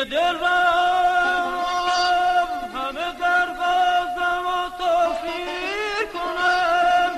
دل را همه دروازم و توفیر کنم.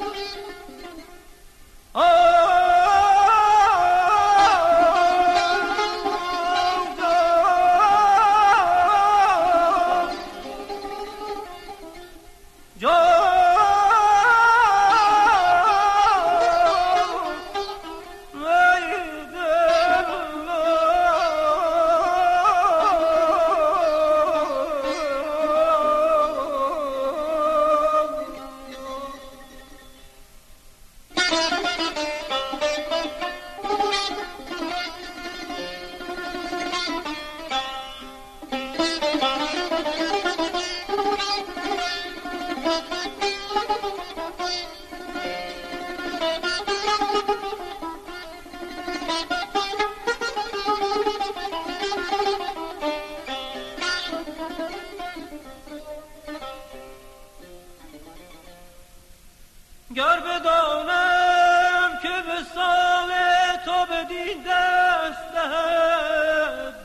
گر بدانم که وصال تو بدین دست دهد،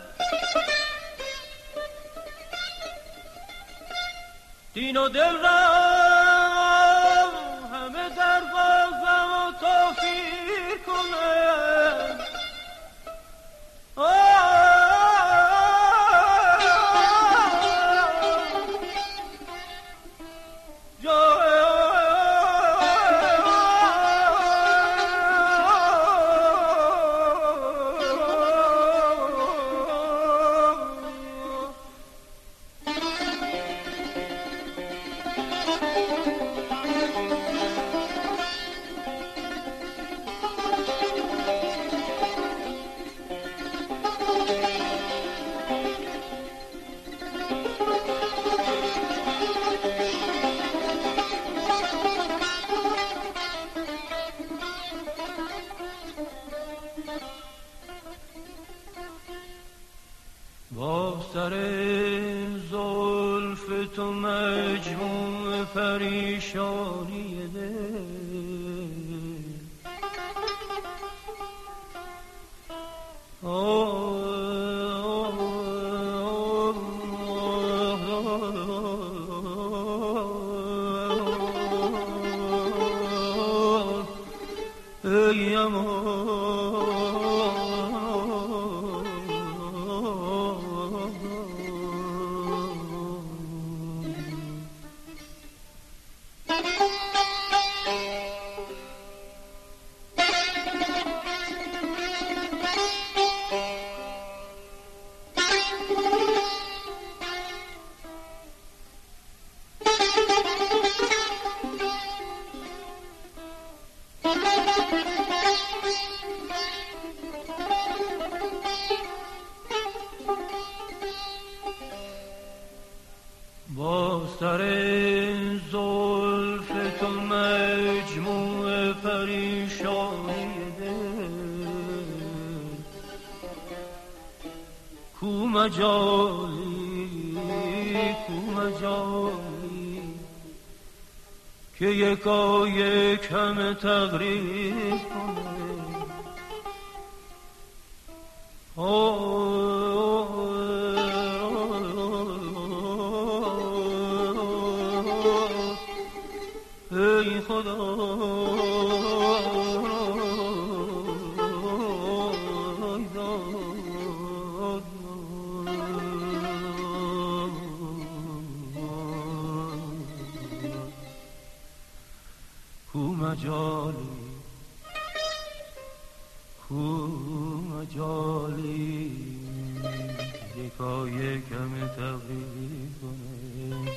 دین و دل را همه دروازم و توفیر کنم. با سر زلف تو مجموع پریشانی دل، ای با سر زلف تو مجموع پریشانی دل، کو مجالی که یکایک همه تقریب کنه. ای خدا کو مجالی یکایک همه تغییر کنه.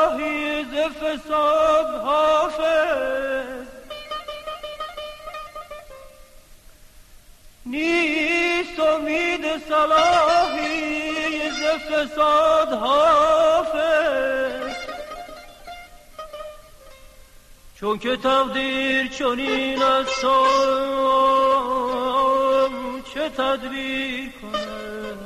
صلاحی ز فساد حافظ، نیست امید صلاحی ز فساد حافظ. چون که تقدیر چنین است چه تدبیر کنه.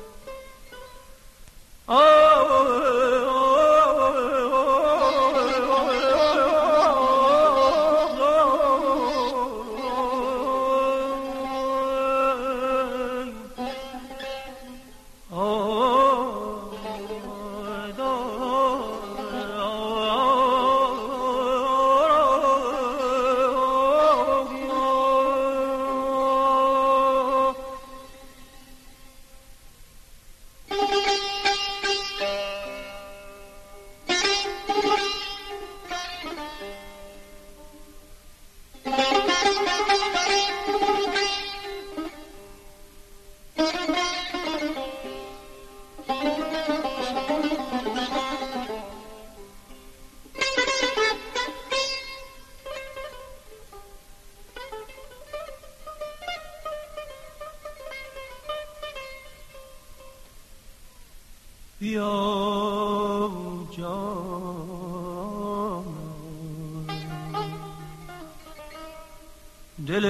بیا جان دل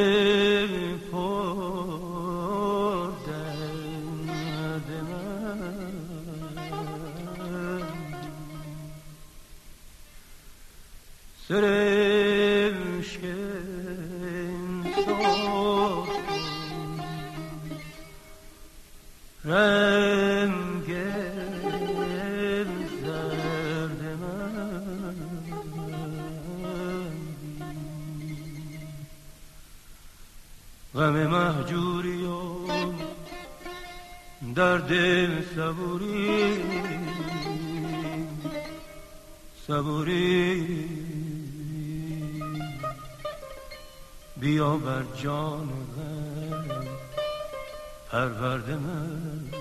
پر درد من، سرشکن ساخت رنگ زرد من، غم مهجوری و درد صبوری، صبوری بیا بر جان من پرورده من.